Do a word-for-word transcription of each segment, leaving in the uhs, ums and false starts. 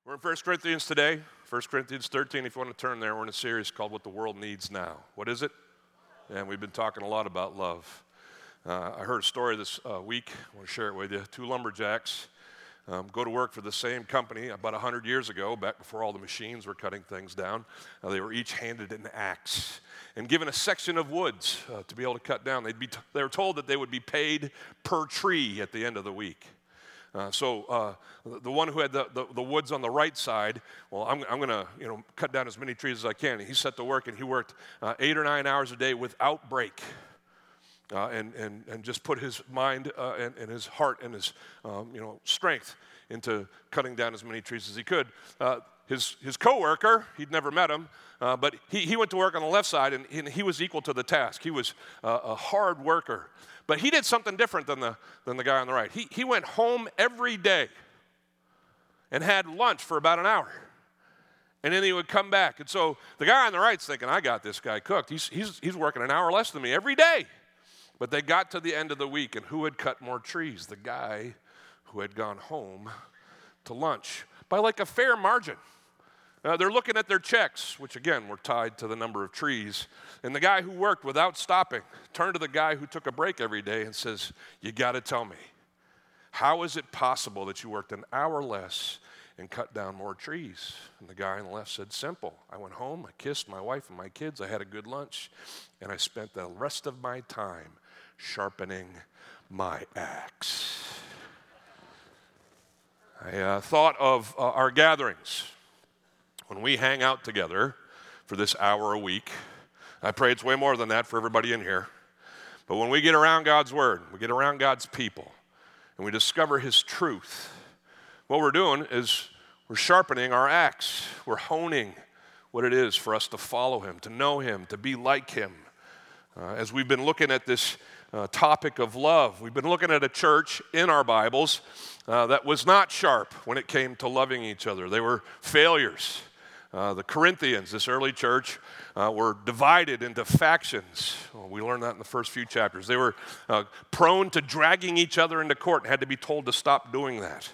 We're in First Corinthians today, First Corinthians thirteen. If you want to turn there, we're in a series called What the World Needs Now. What is it? And we've been talking a lot about love. Uh, I heard a story this uh, week. I want to share it with you. Two lumberjacks um, go to work for the same company about one hundred years ago, back before all the machines were cutting things down. Uh, they were each handed an axe and given a section of woods uh, to be able to cut down. They'd be t- they were told that they would be paid per tree at the end of the week. Uh, so uh, the one who had the, the, the woods on the right side, well, I'm, I'm going to you know cut down as many trees as I can. And he set to work, and he worked uh, eight or nine hours a day without break, uh, and, and, and just put his mind uh, and, and his heart and his um, you know strength into cutting down as many trees as he could. Uh, his, his coworker, he'd never met him, uh, but he, he went to work on the left side, and, and he was equal to the task. He was uh, a hard worker. But he did something different than the, than the guy on the right. He, he went home every day and had lunch for about an hour. And then he would come back. And so the guy on the right's thinking, I got this guy cooked. He's, he's, he's working an hour less than me every day. But they got to the end of the week, and who had cut more trees? The guy who had gone home to lunch by like a fair margin. Uh, they're looking at their checks, which again were tied to the number of trees. And the guy who worked without stopping turned to the guy who took a break every day and says, you got to tell me, how is it possible that you worked an hour less and cut down more trees? And the guy on the left said, simple. I went home, I kissed my wife and my kids, I had a good lunch, and I spent the rest of my time sharpening my axe. I uh, thought of uh, our gatherings. When we hang out together for this hour a week, I pray it's way more than that for everybody in here. But when we get around God's Word, we get around God's people, and we discover His truth, what we're doing is we're sharpening our axe. We're honing what it is for us to follow Him, to know Him, to be like Him. Uh, as we've been looking at this uh, topic of love, we've been looking at a church in our Bibles uh, that was not sharp when it came to loving each other. They were failures. Uh, the Corinthians, this early church, uh, were divided into factions. Well, we learned that in the first few chapters. They were uh, prone to dragging each other into court and had to be told to stop doing that.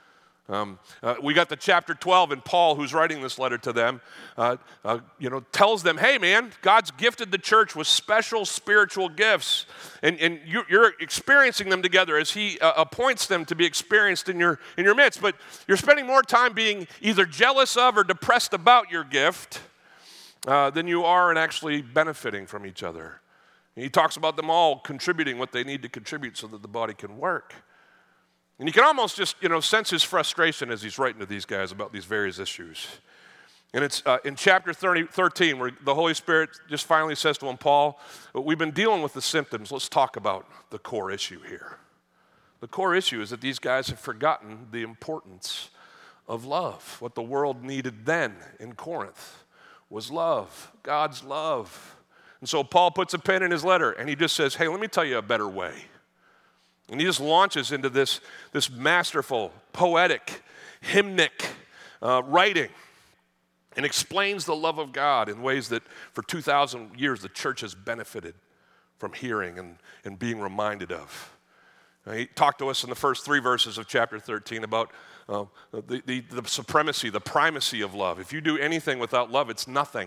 Um, uh, we got to chapter twelve, and Paul, who's writing this letter to them, uh, uh, you know, tells them, hey, man, God's gifted the church with special spiritual gifts, and, and you, you're experiencing them together as he uh, appoints them to be experienced in your, in your midst, but you're spending more time being either jealous of or depressed about your gift uh, than you are in actually benefiting from each other. And he talks about them all contributing what they need to contribute so that the body can work. And you can almost just, you know, sense his frustration as he's writing to these guys about these various issues. And it's uh, in chapter thirty, thirteen where the Holy Spirit just finally says to him, Paul, we've been dealing with the symptoms. Let's talk about the core issue here. The core issue is that these guys have forgotten the importance of love. What the world needed then in Corinth was love, God's love. And so Paul puts a pen in his letter, and he just says, hey, let me tell you a better way. And he just launches into this, this masterful, poetic, hymnic uh, writing and explains the love of God in ways that for two thousand years the church has benefited from hearing and, and being reminded of. Uh, he talked to us in the first three verses of chapter thirteen about uh, the, the, the supremacy, the primacy of love. If you do anything without love, it's nothing,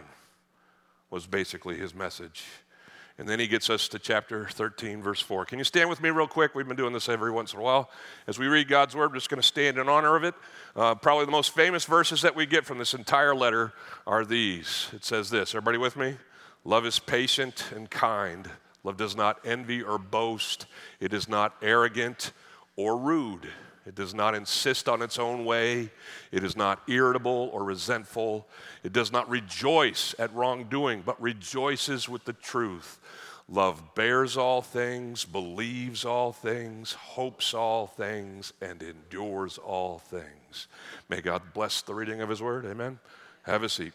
was basically his message. And then he gets us to chapter thirteen, verse four. Can you stand with me real quick? We've been doing this every once in a while. As we read God's word, we're just going to stand in honor of it. Uh, probably the most famous verses that we get from this entire letter are these. It says this. Everybody with me? Love is patient and kind. Love does not envy or boast. It is not arrogant or rude. It does not insist on its own way. It is not irritable or resentful. It does not rejoice at wrongdoing, but rejoices with the truth. Love bears all things, believes all things, hopes all things, and endures all things. May God bless the reading of his word. Amen. Have a seat.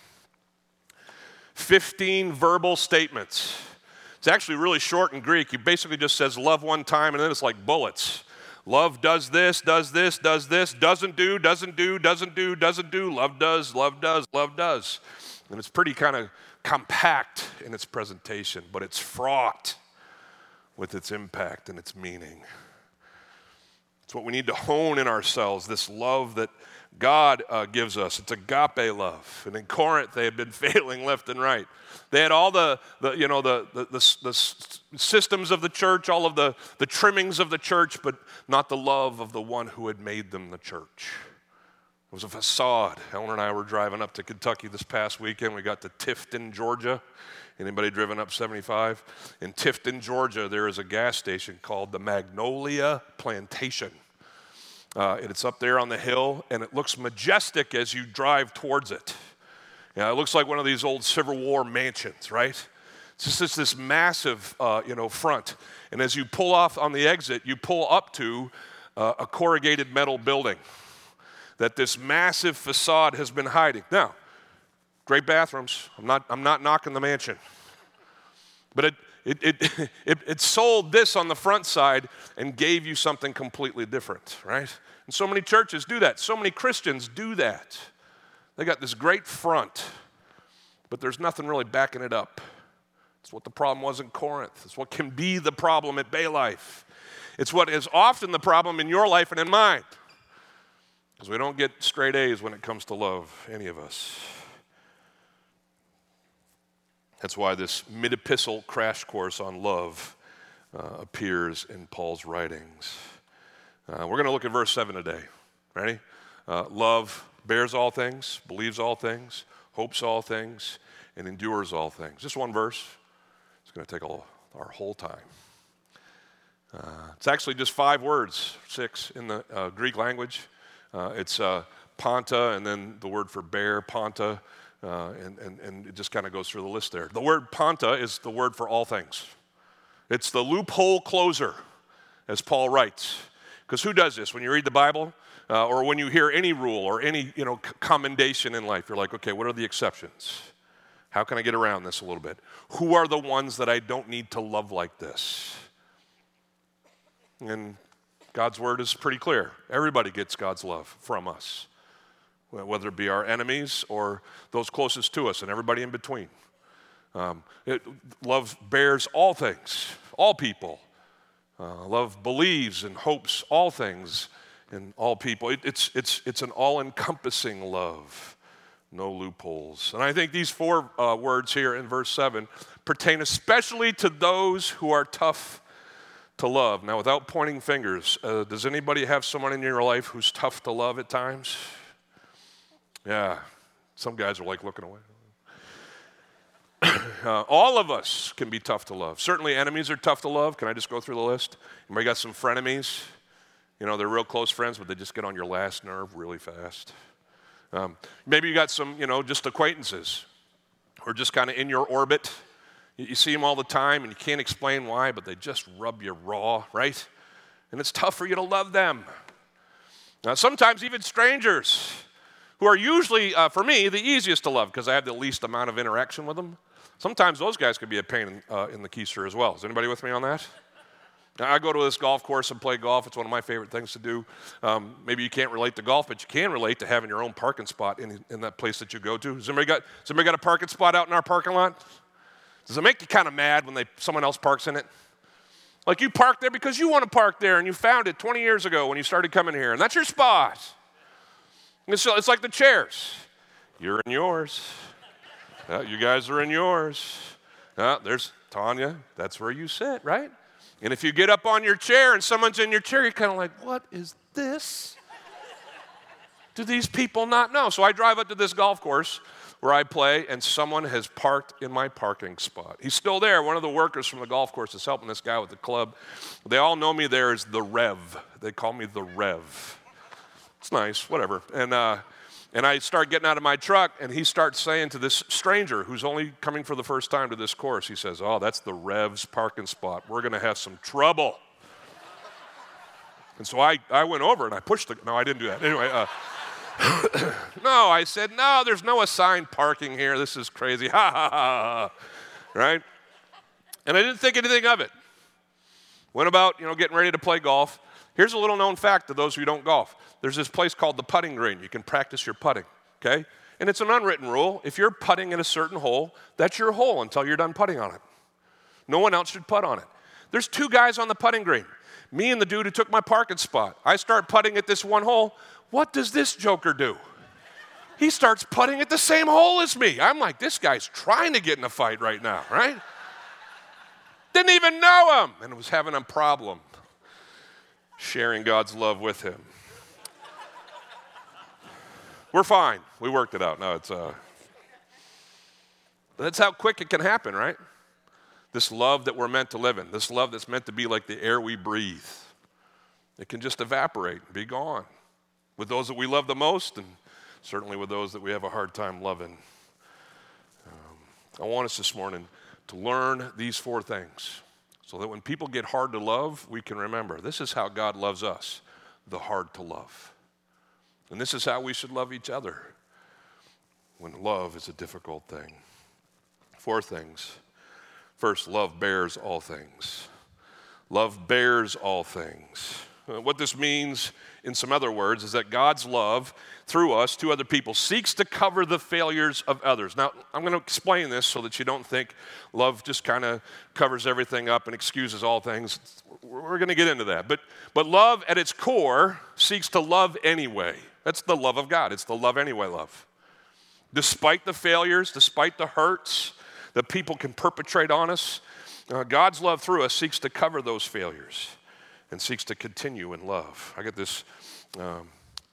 Fifteen verbal statements. It's actually really short in Greek. He basically just says love one time, and then it's like bullets. Love does this, does this, does this, doesn't do, doesn't do, doesn't do, doesn't do. Love does, love does, love does. And it's pretty kind of compact in its presentation, but it's fraught with its impact and its meaning. It's It's what we need to hone in ourselves, this love that God uh, gives us. It's agape love. And in Corinth, they had been failing left and right. They had all the, the you know, the, the, the, the systems of the church, all of the, the trimmings of the church, but not the love of the one who had made them the church. It was a facade. Ellen and I were driving up to Kentucky this past weekend. We got to Tifton, Georgia. Anybody driven up seventy-five? In Tifton, Georgia, there is a gas station called the Magnolia Plantation. Uh, and it's up there on the hill, and it looks majestic as you drive towards it. You know, it looks like one of these old Civil War mansions, right? It's just this, this massive, uh, you know, front. And as you pull off on the exit, you pull up to uh, a corrugated metal building that this massive facade has been hiding. Now, great bathrooms. I'm not, I'm not knocking the mansion. But it, it, it, it, it sold this on the front side and gave you something completely different, right? And so many churches do that. So many Christians do that. They got this great front, but there's nothing really backing it up. It's what the problem was in Corinth. It's what can be the problem at Bay Life. It's what is often the problem in your life and in mine. Because we don't get straight A's when it comes to love, any of us. That's why this mid-epistle crash course on love uh, appears in Paul's writings. Uh, we're going to look at verse seven today. Ready? Uh, love bears all things, believes all things, hopes all things, and endures all things. Just one verse. It's going to take all, our whole time. Uh, it's actually just five words, six in the uh, Greek language. Uh, it's uh, panta, and then the word for bear, panta, uh, and, and, and it just kind of goes through the list there. The word panta is the word for all things. It's the loophole closer, as Paul writes. Because who does this? When you read the Bible, uh, or when you hear any rule or any you know commendation in life, you're like, okay, what are the exceptions? How can I get around this a little bit? Who are the ones that I don't need to love like this? And God's word is pretty clear. Everybody gets God's love from us, whether it be our enemies or those closest to us and everybody in between. Um, it, love bears all things, all people. Uh, love believes and hopes all things in all people. It, it's, it's, it's an all-encompassing love, no loopholes. And I think these four uh, words here in verse seven pertain especially to those who are tough to love. Now, without pointing fingers, uh, does anybody have someone in your life who's tough to love at times? Yeah, some guys are like looking away. Uh, all of us can be tough to love. Certainly enemies are tough to love. Can I just go through the list? Anybody got some frenemies? You know, they're real close friends, but they just get on your last nerve really fast. Um, maybe you got some, you know, just acquaintances who are just kind of in your orbit. You, you see them all the time, and you can't explain why, but they just rub you raw, right? And it's tough for you to love them. Now, sometimes even strangers, who are usually, uh, for me, the easiest to love because I have the least amount of interaction with them. Sometimes those guys can be a pain in, uh, in the keister as well. Is anybody with me on that? Now, I go to this golf course and play golf. It's one of my favorite things to do. Um, maybe you can't relate to golf, but you can relate to having your own parking spot in, in that place that you go to. Has anybody got, has anybody got a parking spot out in our parking lot? Does it make you kind of mad when they, someone else parks in it? Like you parked there because you want to park there and you found it twenty years ago when you started coming here, and that's your spot. It's, it's like the chairs. You're in yours. Uh, you guys are in yours. Uh, there's Tanya. That's where you sit, right? And if you get up on your chair and someone's in your chair, you're kind of like, what is this? Do these people not know? So I drive up to this golf course where I play, and someone has parked in my parking spot. He's still there. One of the workers from the golf course is helping this guy with the club. They all know me there as the Rev. They call me the Rev. It's nice, whatever. And uh, and I start getting out of my truck, and he starts saying to this stranger who's only coming for the first time to this course, he says, oh, that's the Rev's parking spot. We're going to have some trouble. And so I, I went over, and I pushed the, no, I didn't do that. Anyway, uh, no, I said, no, there's no assigned parking here. This is crazy. Ha, ha, ha, ha. Right? And I didn't think anything of it. Went about, you know, getting ready to play golf. Here's a little known fact to those who don't golf. There's this place called the putting green. You can practice your putting, okay? And it's an unwritten rule. If you're putting at a certain hole, that's your hole until you're done putting on it. No one else should putt on it. There's two guys on the putting green. Me and the dude who took my parking spot. I start putting at this one hole. What does this joker do? He starts putting at the same hole as me. I'm like, this guy's trying to get in a fight right now, right? Didn't even know him and was having a problem sharing God's love with him. We're fine. We worked it out. No, it's uh that's how quick it can happen, right? This love that we're meant to live in, this love that's meant to be like the air we breathe. It can just evaporate and be gone with those that we love the most, and certainly with those that we have a hard time loving. Um, I want us this morning to learn these four things so that when people get hard to love, we can remember this is how God loves us, the hard to love. And this is how we should love each other when love is a difficult thing. Four things. First, love bears all things. Love bears all things. Uh, what this means, in some other words, is that God's love through us to other people seeks to cover the failures of others. Now, I'm going to explain this so that you don't think love just kind of covers everything up and excuses all things. We're going to get into that. But, but love at its core seeks to love anyway. That's the love of God. It's the love anyway love. Despite the failures, despite the hurts that people can perpetrate on us, uh, God's love through us seeks to cover those failures and seeks to continue in love. I got this um,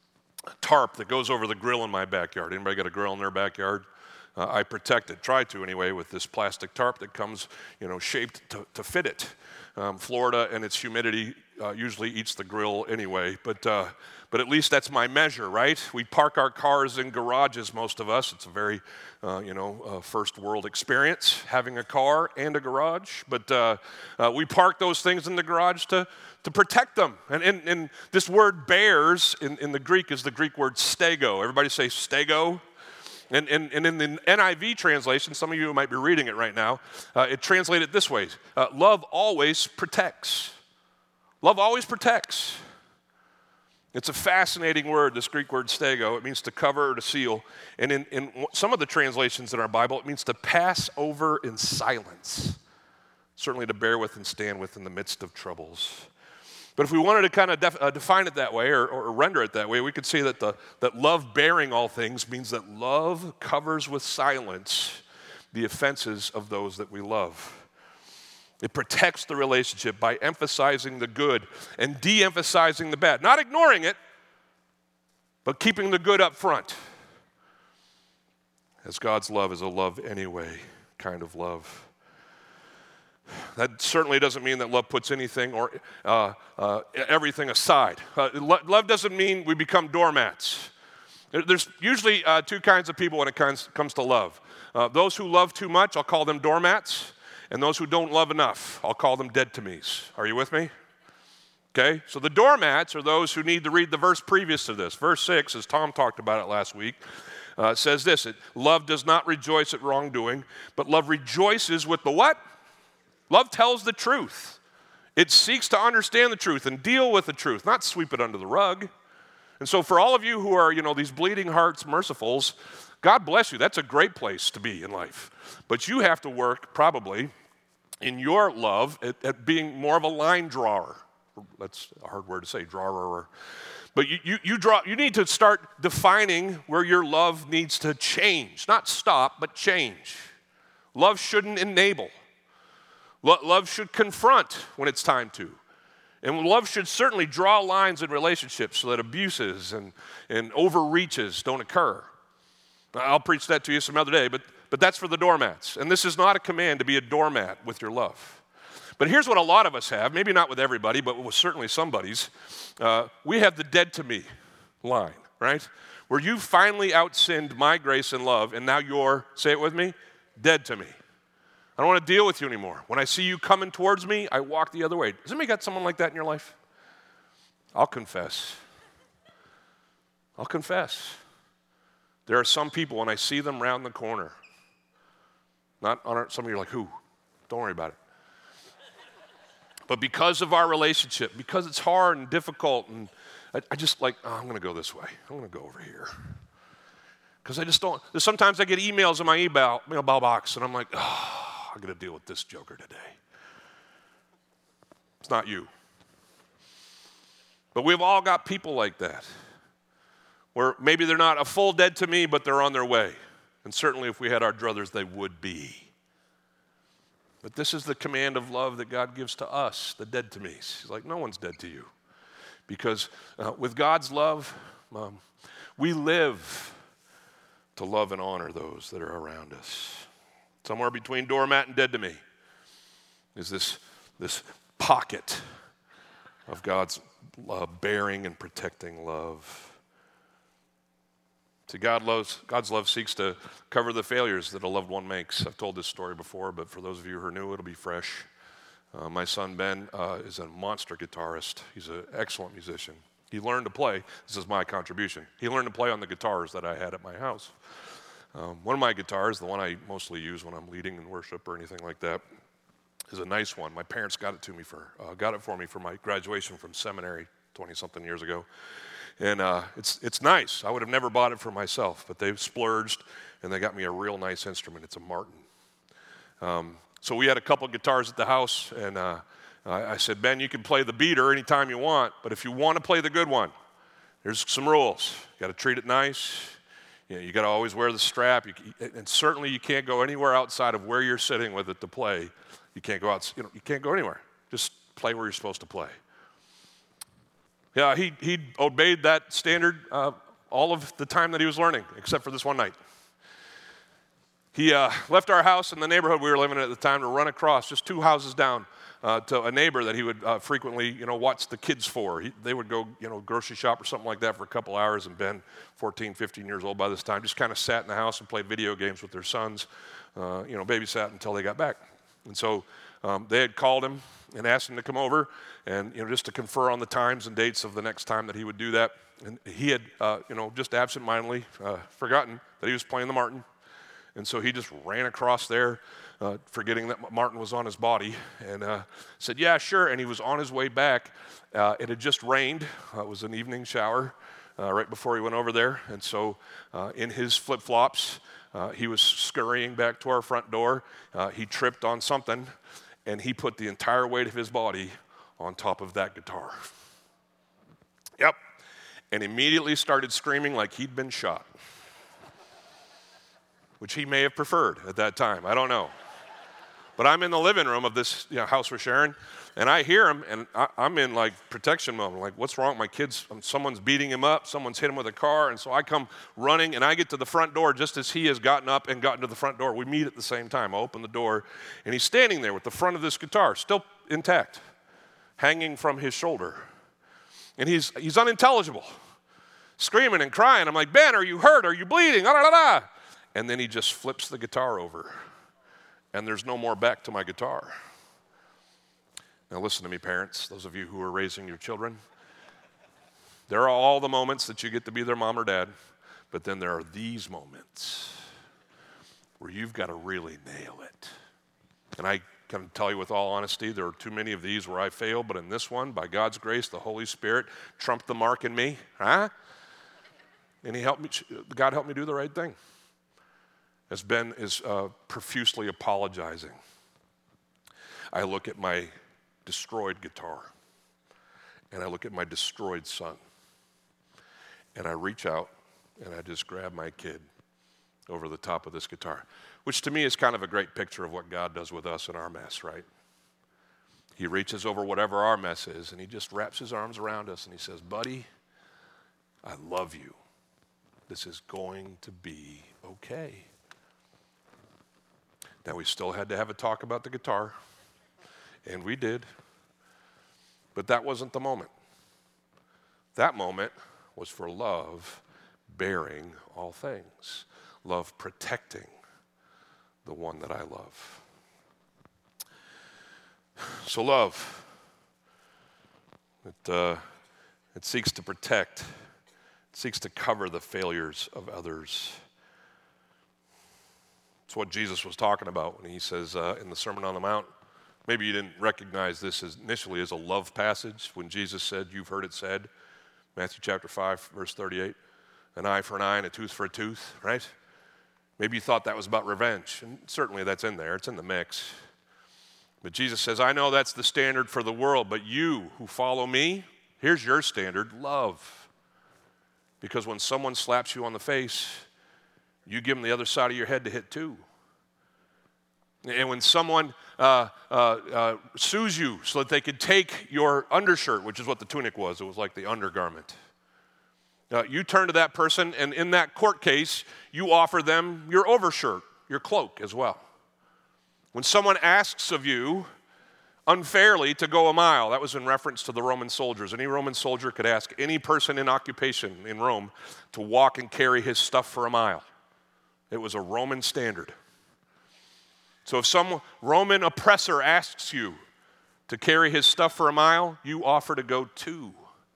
tarp that goes over the grill in my backyard. Anybody got a grill in their backyard? Uh, I protect it, try to anyway, with this plastic tarp that comes, you know, shaped to, to fit it. Um, Florida and its humidity uh, usually eats the grill anyway, but uh, but at least that's my measure, right? We park our cars in garages, most of us. It's a very, uh, you know, uh, first world experience, having a car and a garage. But uh, uh, we park those things in the garage to, to protect them. And, and, and this word bears in, in the Greek is the Greek word stego. Everybody say stego? And, and, and in the N I V translation, some of you might be reading it right now, uh, it translated this way. Uh, love always protects. Love always protects. It's a fascinating word, this Greek word stego. It means to cover or to seal. And in, in some of the translations in our Bible, it means to pass over in silence. Certainly to bear with and stand with in the midst of troubles. But if we wanted to kind of def, uh, define it that way or, or render it that way, we could say that, the, that love bearing all things means that love covers with silence the offenses of those that we love. It protects the relationship by emphasizing the good and de-emphasizing the bad. Not ignoring it, but keeping the good up front. As God's love is a love anyway kind of love. That certainly doesn't mean that love puts anything or uh, uh, everything aside. Uh, lo- love doesn't mean we become doormats. There, there's usually uh, two kinds of people when it comes, comes to love. Uh, those who love too much, I'll call them doormats. And those who don't love enough, I'll call them dead to me's. Are you with me? Okay, so the doormats are those who need to read the verse previous to this. Verse six, as Tom talked about it last week, uh, says this, it, love does not rejoice at wrongdoing, but love rejoices with the what? Love tells the truth. It seeks to understand the truth and deal with the truth, not sweep it under the rug. And so for all of you who are, you know, these bleeding hearts mercifuls, God bless you. That's a great place to be in life. But you have to work probably in your love at, at being more of a line drawer. That's a hard word to say, drawer. But you, you, you, draw, you need to start defining where your love needs to change. Not stop, but change. Love shouldn't enable. Lo- love should confront when it's time to. And love should certainly draw lines in relationships so that abuses and, and overreaches don't occur. I'll preach that to you some other day, but, but that's for the doormats. And this is not a command to be a doormat with your love. But here's what a lot of us have, maybe not with everybody, but with certainly somebody's. Uh, we have the dead to me line, right? Where you finally outsinned my grace and love, and now you're, say it with me, dead to me. I don't want to deal with you anymore. When I see you coming towards me, I walk the other way. Has anybody got someone like that in your life? I'll confess. I'll confess. There are some people, when I see them round the corner, not on our, some of you are like, who? Don't worry about it. But because of our relationship, because it's hard and difficult, and I, I just like, oh, I'm going to go this way. I'm going to go over here. Because I just don't, sometimes I get emails in my email, mail box, and I'm like, oh, I'm going to deal with this joker today. It's not you. But we've all got people like that, where maybe they're not a full dead to me, but they're on their way. And certainly if we had our druthers, they would be. But this is the command of love that God gives to us, the dead to me's. He's like, no one's dead to you. Because uh, with God's love, um, we live to love and honor those that are around us. Somewhere between doormat and dead to me is this, this pocket of God's uh, bearing and protecting love. See, God loves, God's love seeks to cover the failures that a loved one makes. I've told this story before, but for those of you who are new, it'll be fresh. Uh, my son Ben uh, is a monster guitarist. He's an excellent musician. He learned to play. This is my contribution. He learned to play on the guitars that I had at my house. Um, one of my guitars, the one I mostly use when I'm leading in worship or anything like that, is a nice one. My parents got it to me for, uh, got it for me for my graduation from seminary twenty-something years ago. And uh, it's it's nice. I would have never bought it for myself, but they've splurged, and they got me a real nice instrument. It's a Martin. Um, so we had a couple guitars at the house, and uh, I, I said, Ben, you can play the beater anytime you want, but if you want to play the good one, there's some rules. You got to treat it nice. You know, you got to always wear the strap, you, and certainly you can't go anywhere outside of where you're sitting with it to play. You can't go out. You know, you can't go anywhere. Just play where you're supposed to play. Yeah, he he obeyed that standard uh, all of the time that he was learning, except for this one night. He uh, left our house in the neighborhood we were living in at the time to run across, just two houses down, uh, to a neighbor that he would uh, frequently, you know, watch the kids for. He, they would go, you know, grocery shop or something like that for a couple hours, and Ben, fourteen, fifteen years old by this time, just kind of sat in the house and played video games with their sons, uh, you know, babysat until they got back. And so um, they had called him and asked him to come over and, you know, just to confer on the times and dates of the next time that he would do that. And he had, uh, you know, just absentmindedly uh, forgotten that he was playing the Martin. And so he just ran across there, uh, forgetting that Martin was on his body, and uh, said, yeah, sure. And he was on his way back. Uh, it had just rained. Uh, it was an evening shower uh, right before he went over there. And so uh, in his flip-flops, uh, he was scurrying back to our front door. Uh, he tripped on something, and he put the entire weight of his body on top of that guitar. Yep. And immediately started screaming like he'd been shot, which he may have preferred at that time. I don't know. But I'm in the living room of this, you know, house we're sharing, and I hear him, and I, I'm in like protection mode. I'm like, what's wrong? My kids, um, someone's beating him up. Someone's hit him with a car. And so I come running, and I get to the front door just as he has gotten up and gotten to the front door. We meet at the same time. I open the door, and he's standing there with the front of this guitar still intact, hanging from his shoulder. And he's he's unintelligible, screaming and crying. I'm like, Ben, are you hurt? Are you bleeding? Da, da, da, da. And then he just flips the guitar over, and there's no more back to my guitar. Now listen to me, parents, those of you who are raising your children. There are all the moments that you get to be their mom or dad, but then there are these moments where you've got to really nail it. And I can tell you with all honesty, there are too many of these where I fail, but in this one, by God's grace, the Holy Spirit trumped the mark in me, huh? And he helped me, God helped me do the right thing. As Ben is uh, profusely apologizing, I look at my destroyed guitar, and I look at my destroyed son, and I reach out, and I just grab my kid over the top of this guitar, which to me is kind of a great picture of what God does with us in our mess, right? He reaches over whatever our mess is, and he just wraps his arms around us, and he says, buddy, I love you. This is going to be okay. Now, we still had to have a talk about the guitar, and we did, but that wasn't the moment. That moment was for love bearing all things, love protecting the one that I love. So love, it, uh, it seeks to protect, it seeks to cover the failures of others. It's what Jesus was talking about when he says uh, in the Sermon on the Mount. Maybe you didn't recognize this as initially as a love passage when Jesus said, you've heard it said, Matthew chapter five, verse thirty-eight, an eye for an eye and a tooth for a tooth, right? Maybe you thought that was about revenge, and certainly that's in there. It's in the mix. But Jesus says, I know that's the standard for the world, but you who follow me, Here's your standard, love. Because when someone slaps you on the face, you give them the other side of your head to hit too. And when someone uh, uh, uh, sues you so that they could take your undershirt, which is what the tunic was, it was like the undergarment. Uh, you turn to that person, and in that court case, you offer them your overshirt, your cloak as well. When someone asks of you unfairly to go a mile, that was in reference to the Roman soldiers. Any Roman soldier could ask any person in occupation in Rome to walk and carry his stuff for a mile. It was a Roman standard. So if some Roman oppressor asks you to carry his stuff for a mile, you offer to go too.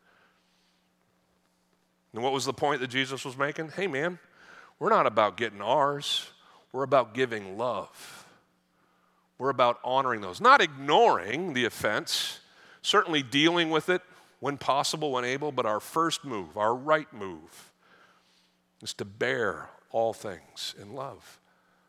And what was the point that Jesus was making? Hey man, we're not about getting ours. We're about giving love. We're about honoring those. Not ignoring the offense, certainly dealing with it when possible, when able, but our first move, our right move, is to bear all things in love.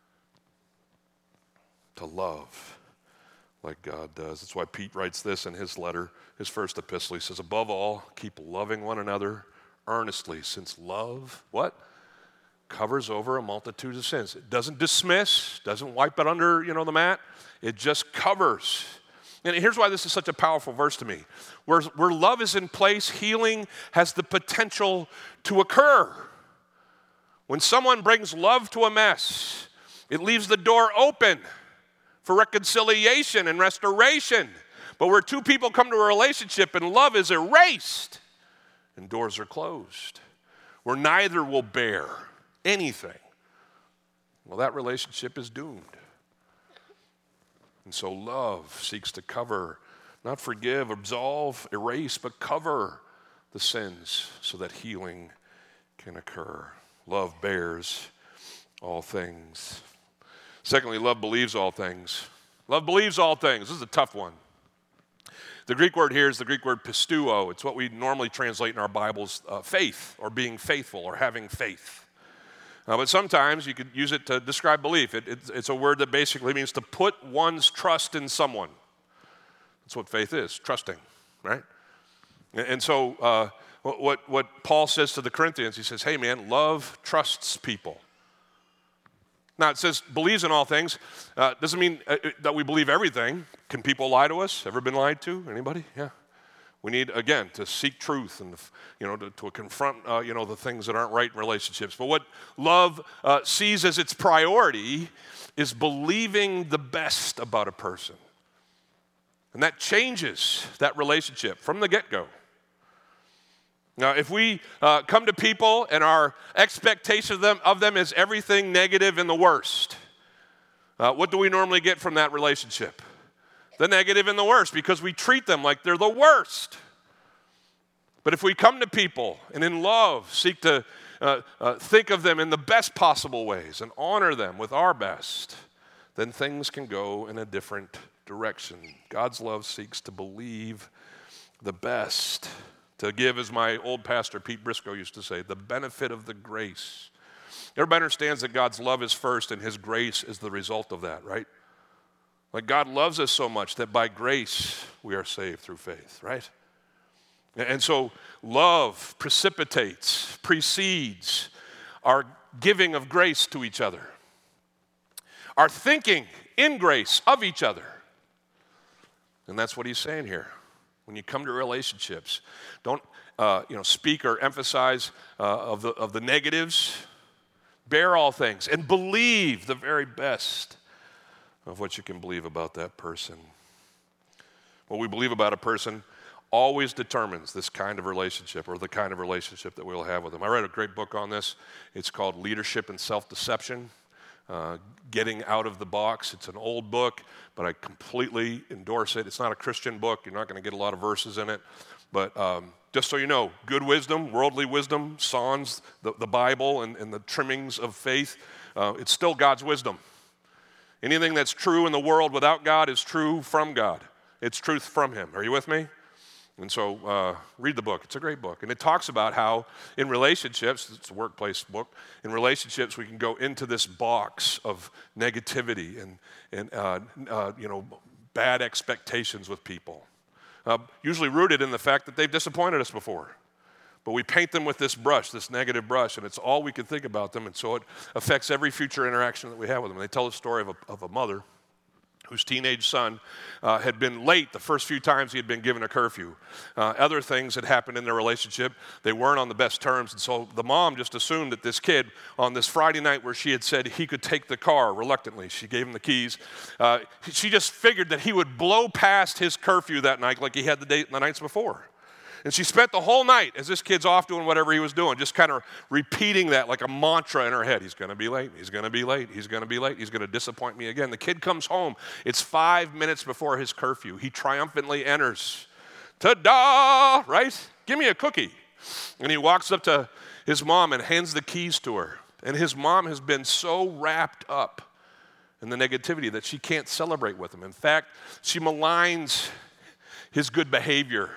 To love like God does. That's why Pete writes this in his letter, his first epistle. He says, above all, keep loving one another earnestly, since love, what? Covers over a multitude of sins. It doesn't dismiss, doesn't wipe it under, you know, the mat. It just covers. And here's why this is such a powerful verse to me. Where, where love is in place, healing has the potential to occur. When someone brings love to a mess, it leaves the door open for reconciliation and restoration. But where two people come to a relationship and love is erased and doors are closed, where neither will bear anything, well, that relationship is doomed. And so love seeks to cover, not forgive, absolve, erase, but cover the sins so that healing can occur. Love bears all things. Secondly, love believes all things. Love believes all things. This is a tough one. The Greek word here is the Greek word pisteuo. It's what we normally translate in our Bibles, uh, faith, or being faithful, or having faith. Uh, but sometimes you could use it to describe belief. It, it, it's a word that basically means to put one's trust in someone. That's what faith is, trusting, right? And, and so uh, what, what Paul says to the Corinthians, he says, hey man, love trusts people. Now, it says believes in all things. Uh, doesn't mean uh, that we believe everything. Can people lie to us? Ever been lied to? Anybody? Yeah. We need, again, to seek truth and, you know, to, to confront, uh, you know, the things that aren't right in relationships. But what love uh, sees as its priority is believing the best about a person. And that changes that relationship from the get-go. Now, if we uh, come to people and our expectation of them, of them is everything negative and the worst, uh, what do we normally get from that relationship? The negative and the worst, because we treat them like they're the worst. But if we come to people and in love seek to uh, uh, think of them in the best possible ways and honor them with our best, then things can go in a different direction. God's love seeks to believe the best. To give, as my old pastor Pete Briscoe used to say, the benefit of the grace. Everybody understands that God's love is first and his grace is the result of that, right? Like God loves us so much that by grace we are saved through faith, right? And so love precipitates, precedes our giving of grace to each other, our thinking in grace of each other. And that's what he's saying here. When you come to relationships, don't uh, you know, speak or emphasize uh, of, the, of the negatives. Bear all things and believe the very best of what you can believe about that person. What we believe about a person always determines this kind of relationship or the kind of relationship that we'll have with them. I read a great book on this. It's called Leadership and Self-Deception. Uh, getting out of the box. It's an old book, but I completely endorse it. It's not a Christian book. You're not going to get a lot of verses in it. But um, just so you know, good wisdom, worldly wisdom, songs, the, the Bible, and, and the trimmings of faith, uh, it's still God's wisdom. Anything that's true in the world without God is true from God. It's truth from him. Are you with me? And so uh, read the book. It's a great book. And it talks about how in relationships, it's a workplace book, in relationships we can go into this box of negativity and, and uh, uh, you know, bad expectations with people. uh, usually rooted in the fact that they've disappointed us before. But we paint them with this brush, this negative brush, and it's all we can think about them, and so it affects every future interaction that we have with them. They tell the story of a, of a mother whose teenage son uh, had been late the first few times he had been given a curfew. Uh, other things had happened in their relationship. They weren't on the best terms, and so the mom just assumed that this kid, on this Friday night where she had said he could take the car reluctantly, she gave him the keys, uh, she just figured that he would blow past his curfew that night like he had the, day, the nights before. And she spent the whole night, as this kid's off doing whatever he was doing, just kind of repeating that like a mantra in her head. He's going to be late. He's going to be late. He's going to be late. He's going to disappoint me again. The kid comes home. It's five minutes before his curfew. He triumphantly enters. Ta-da! Right? Give me a cookie. And he walks up to his mom and hands the keys to her. And his mom has been so wrapped up in the negativity that she can't celebrate with him. In fact, she maligns his good behavior.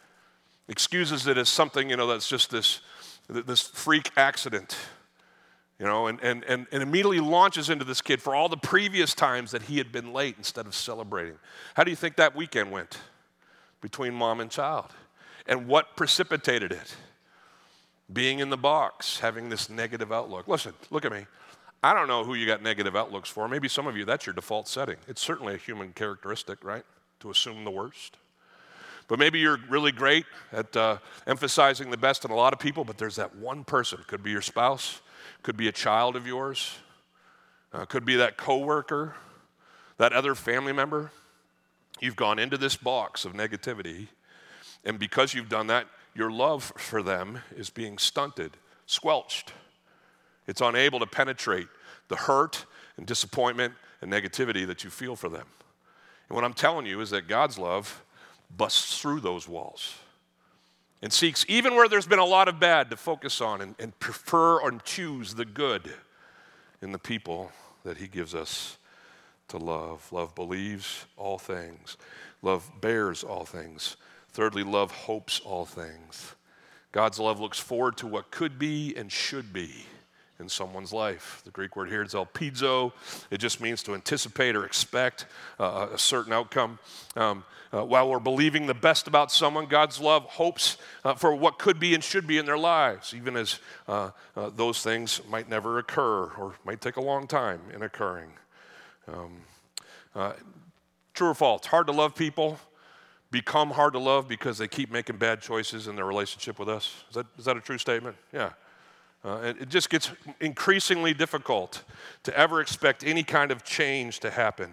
Excuses it as something, you know, that's just this, this freak accident, you know, and, and, and, and immediately launches into this kid for all the previous times that he had been late instead of celebrating. How do you think that weekend went between mom and child? And what precipitated it? Being in the box, having this negative outlook. Listen, look at me. I don't know who you got negative outlooks for. Maybe some of you, that's your default setting. It's certainly a human characteristic, right, to assume the worst. But maybe you're really great at uh, emphasizing the best in a lot of people, but there's that one person. Could be your spouse, could be a child of yours, uh, could be that coworker, that other family member. You've gone into this box of negativity, and because you've done that, your love for them is being stunted, squelched. It's unable to penetrate the hurt and disappointment and negativity that you feel for them. And what I'm telling you is that God's love busts through those walls and seeks, even where there's been a lot of bad, to focus on and, and prefer or choose the good in the people that he gives us to love. Love believes all things. Love bears all things. Thirdly, love hopes all things. God's love looks forward to what could be and should be in someone's life. The Greek word here is elpizo. It just means to anticipate or expect uh, a certain outcome. Um, uh, while we're believing the best about someone, God's love hopes uh, for what could be and should be in their lives, even as uh, uh, those things might never occur or might take a long time in occurring. Um, uh, true or false? Hard to love people become hard to love because they keep making bad choices in their relationship with us. Is that, is that a true statement? Yeah. Uh, it, it just gets increasingly difficult to ever expect any kind of change to happen.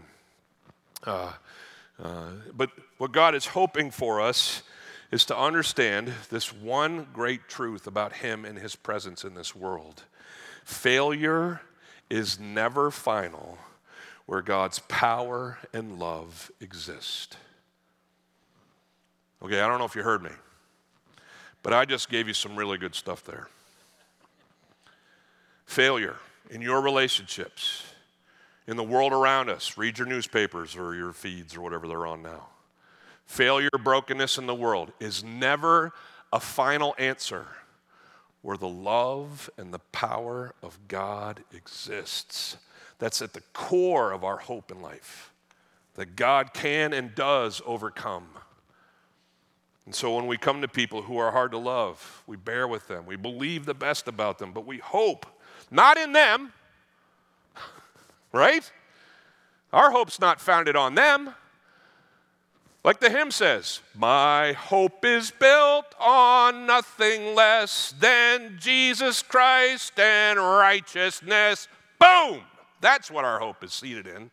Uh, uh, but what God is hoping for us is to understand this one great truth about him and his presence in this world. Failure is never final where God's power and love exist. Okay, I don't know if you heard me, but I just gave you some really good stuff there. Failure in your relationships, in the world around us, read your newspapers or your feeds or whatever they're on now. Failure, brokenness in the world is never a final answer where the love and the power of God exists. That's at the core of our hope in life, that God can and does overcome. And so when we come to people who are hard to love, we bear with them. We believe the best about them, but we hope not in them, right? Our hope's not founded on them. Like the hymn says, my hope is built on nothing less than Jesus Christ and righteousness. Boom! That's what our hope is seated in.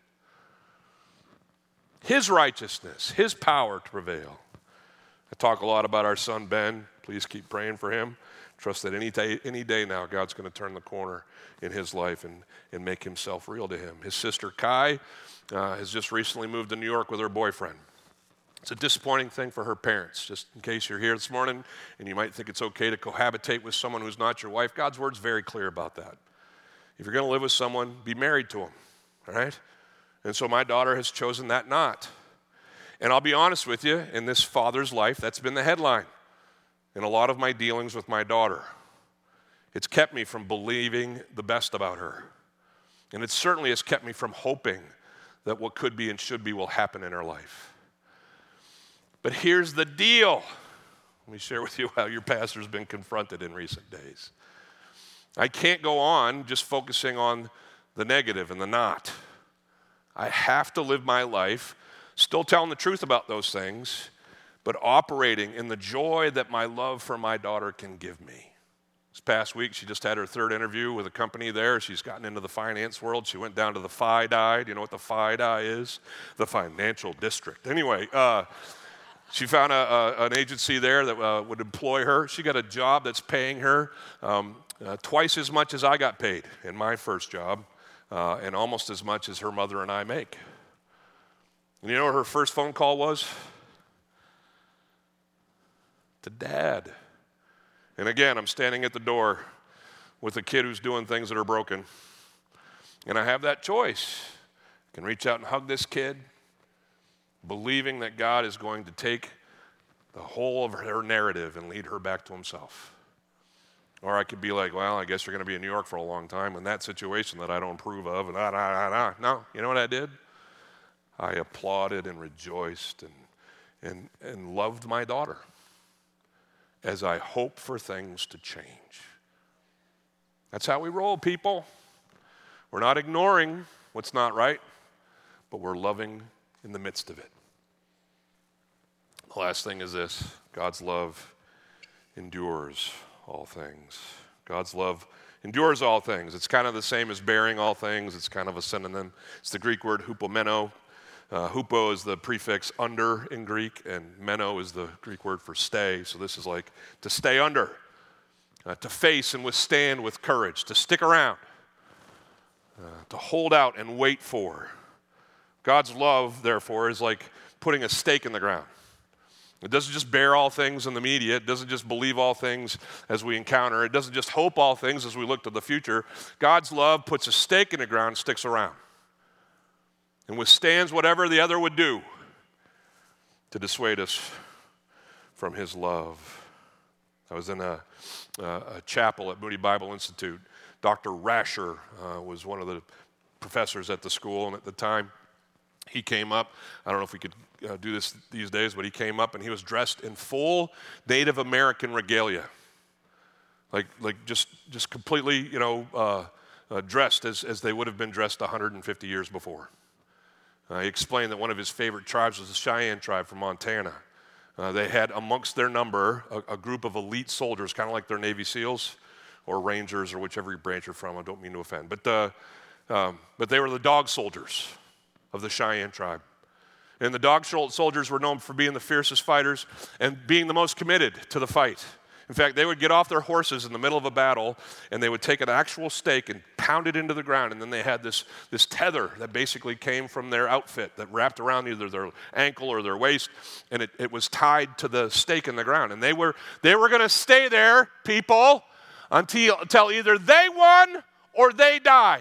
His righteousness, his power to prevail. I talk a lot about our son, Ben. Please keep praying for him. Trust that any day, any day now, God's going to turn the corner in his life and, and make himself real to him. His sister, Kai, uh, has just recently moved to New York with her boyfriend. It's a disappointing thing for her parents. Just in case you're here this morning and you might think it's okay to cohabitate with someone who's not your wife, God's word's very clear about that. If you're going to live with someone, be married to them, all right? And so my daughter has chosen that not. And I'll be honest with you, in this father's life, that's been the headline in a lot of my dealings with my daughter. It's kept me from believing the best about her. And it certainly has kept me from hoping that what could be and should be will happen in her life. But here's the deal. Let me share with you how your pastor's been confronted in recent days. I can't go on just focusing on the negative and the not. I have to live my life still telling the truth about those things, but operating in the joy that my love for my daughter can give me. This past week, she just had her third interview with a company there. She's gotten into the finance world. She went down to the F I D I. Do you know what the F I D I is? The financial district. Anyway, uh, she found a, a, an agency there that uh, would employ her. She got a job that's paying her um, uh, twice as much as I got paid in my first job, uh, and almost as much as her mother and I make. And you know what her first phone call was? To Dad. And again, I'm standing at the door with a kid who's doing things that are broken. And I have that choice. I can reach out and hug this kid, believing that God is going to take the whole of her narrative and lead her back to himself. Or I could be like, well, I guess you're going to be in New York for a long time in that situation that I don't approve of. And ah, ah, ah, ah. No, you know what I did? I applauded and rejoiced and, and, and loved my daughter as I hope for things to change. That's how we roll, people. We're not ignoring what's not right, but we're loving in the midst of it. The last thing is this: God's love endures all things. God's love endures all things. It's kind of the same as bearing all things. It's kind of a synonym. It's the Greek word hupomeno. Uh, hupo is the prefix under in Greek, and meno is the Greek word for stay. So this is like to stay under, uh, to face and withstand with courage, to stick around, uh, to hold out and wait for. God's love, therefore, is like putting a stake in the ground. It doesn't just bear all things in the media. It doesn't just believe all things as we encounter. It doesn't just hope all things as we look to the future. God's love puts a stake in the ground and sticks around and withstands whatever the other would do to dissuade us from his love. I was in a, a, a chapel at Moody Bible Institute. Doctor Rasher uh, was one of the professors at the school, and at the time, he came up. I don't know if we could uh, do this these days, but he came up and he was dressed in full Native American regalia, like like just just completely, you know, uh, uh, dressed as as they would have been dressed one hundred fifty years before. Uh, he explained that one of his favorite tribes was the Cheyenne tribe from Montana. Uh, they had amongst their number a, a group of elite soldiers, kind of like their Navy SEALs or Rangers or whichever branch you're from. I don't mean to offend, but uh, um, but they were the dog soldiers of the Cheyenne tribe. And the dog soldiers were known for being the fiercest fighters and being the most committed to the fight. In fact, they would get off their horses in the middle of a battle, and they would take an actual stake and pound it into the ground, and then they had this, this tether that basically came from their outfit that wrapped around either their ankle or their waist, and it, it was tied to the stake in the ground. And they were, they were going to stay there, people, until, until either they won or they died.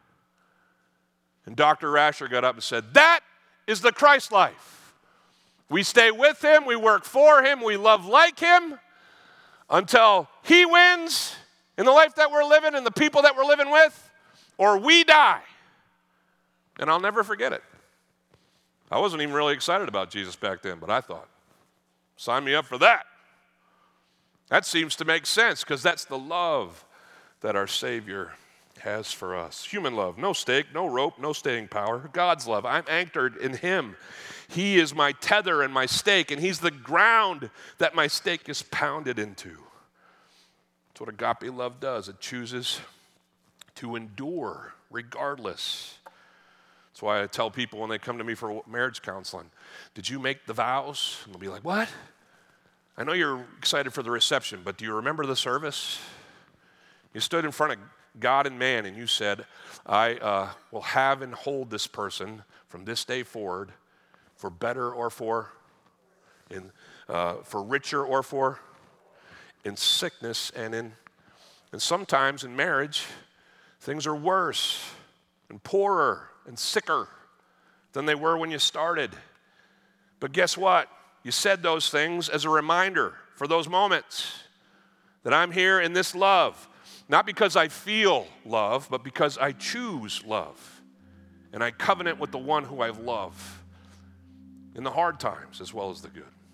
And Doctor Rasher got up and said, that is the Christ life. We stay with him, we work for him, we love like him until he wins in the life that we're living and the people that we're living with, or we die. And I'll never forget it. I wasn't even really excited about Jesus back then, but I thought, sign me up for that. That seems to make sense because that's the love that our Savior has for us. Human love, no stake, no rope, no staying power. God's love, I'm anchored in him. He is my tether and my stake, and he's the ground that my stake is pounded into. That's what agape love does. It chooses to endure regardless. That's why I tell people when they come to me for marriage counseling, did you make the vows? And they'll be like, what? I know you're excited for the reception, but do you remember the service? You stood in front of God and man, and you said, I uh, will have and hold this person from this day forward for better or for, in, uh, for richer or for, in sickness and in, and sometimes in marriage, things are worse and poorer and sicker than they were when you started. But guess what? You said those things as a reminder for those moments that I'm here in this love. Not because I feel love, but because I choose love. And I covenant with the one who I love in the hard times as well as the good.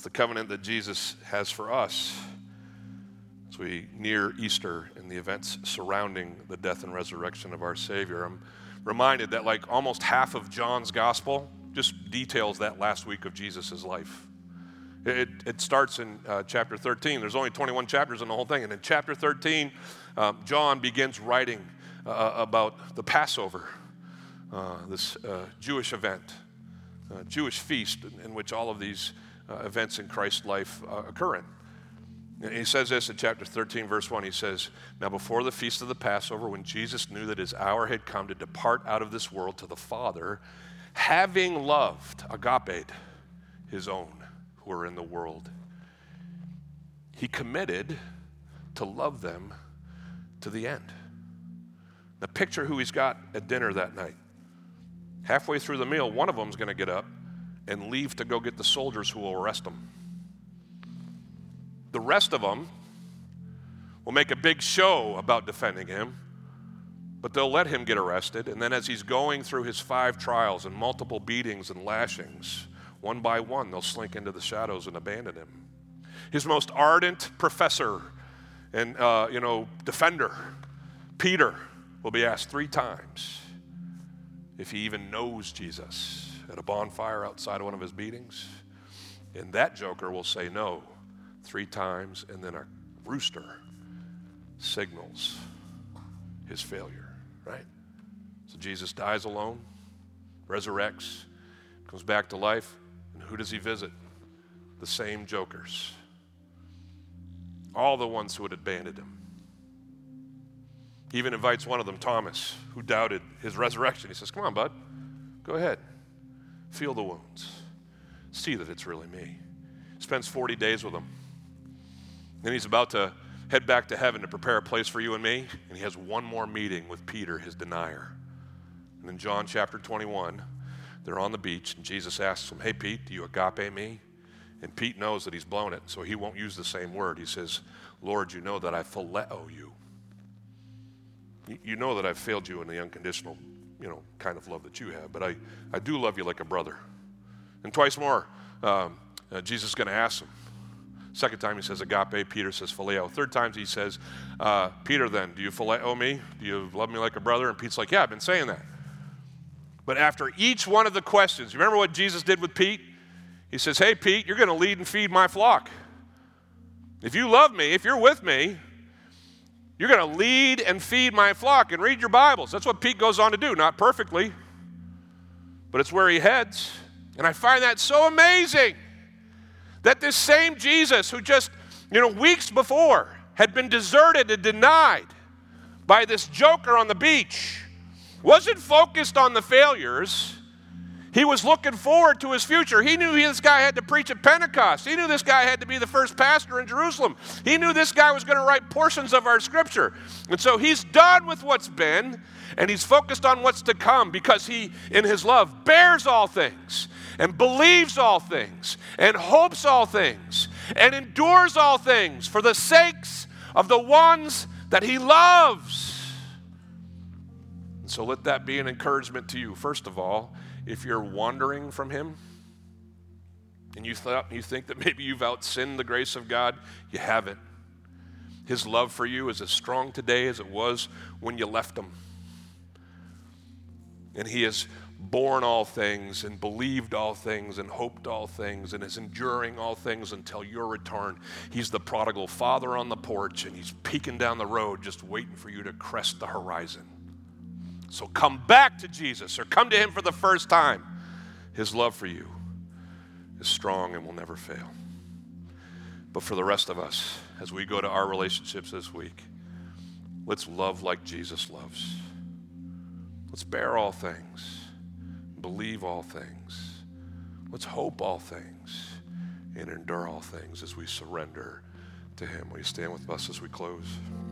the covenant that Jesus has for us as we near Easter and the events surrounding the death and resurrection of our Savior. I'm reminded that like almost half of John's gospel just details that last week of Jesus' life. It, it starts in uh, chapter thirteen. There's only twenty-one chapters in the whole thing. And in chapter thirteen, um, John begins writing uh, about the Passover, uh, this uh, Jewish event, uh, Jewish feast in, in which all of these uh, events in Christ's life uh, occur in. And he says this in chapter thirteen, verse one. He says, "Now before the feast of the Passover, when Jesus knew that his hour had come to depart out of this world to the Father, having loved, agape, his own who are in the world, he committed to love them to the end." Now picture who he's got at dinner that night. Halfway through the meal, one of them's going to get up and leave to go get the soldiers who will arrest him. The rest of them will make a big show about defending him, but they'll let him get arrested. And then as he's going through his five trials and multiple beatings and lashings, one by one, they'll slink into the shadows and abandon him. His most ardent professor and, uh, you know, defender, Peter, will be asked three times if he even knows Jesus at a bonfire outside of one of his beatings. And that joker will say no three times, and then a rooster signals his failure, right? So Jesus dies alone, resurrects, comes back to life, and who does he visit? The same jokers. All the ones who had abandoned him. He even invites one of them, Thomas, who doubted his resurrection. He says, "Come on, bud, go ahead. Feel the wounds. See that it's really me." Spends forty days with him. Then he's about to head back to heaven to prepare a place for you and me, and he has one more meeting with Peter, his denier. And in John chapter twenty-one, they're on the beach, and Jesus asks him, "Hey, Pete, do you agape me?" And Pete knows that he's blown it, so he won't use the same word. He says, "Lord, you know that I phileo you. You know that I've failed you in the unconditional, you know, kind of love that you have, but I, I do love you like a brother." And twice more, um, uh, Jesus is going to ask him. Second time he says agape, Peter says phileo. Third time he says, uh, "Peter, then, do you phileo me? Do you love me like a brother?" And Pete's like, "Yeah, I've been saying that." But after each one of the questions, you remember what Jesus did with Pete? He says, "Hey, Pete, you're going to lead and feed my flock. If you love me, if you're with me, you're going to lead and feed my flock and read your Bibles." That's what Pete goes on to do, not perfectly, but it's where he heads. And I find that so amazing that this same Jesus who just, you know, weeks before had been deserted and denied by this joker on the beach wasn't focused on the failures. He was looking forward to his future. He knew this guy had to preach at Pentecost. He knew this guy had to be the first pastor in Jerusalem. He knew this guy was going to write portions of our scripture. And so he's done with what's been, and he's focused on what's to come because he, in his love, bears all things and believes all things and hopes all things and endures all things for the sakes of the ones that he loves. And so let that be an encouragement to you. First of all, if you're wandering from him and you, thought, you think that maybe you've outsinned the grace of God, you haven't. His love for you is as strong today as it was when you left him. And he has borne all things and believed all things and hoped all things and is enduring all things until your return. He's the prodigal father on the porch, and he's peeking down the road just waiting for you to crest the horizon. So come back to Jesus, or come to him for the first time. His love for you is strong and will never fail. But for the rest of us, as we go to our relationships this week, let's love like Jesus loves. Let's bear all things, believe all things. Let's hope all things and endure all things as we surrender to him. Will you stand with us as we close?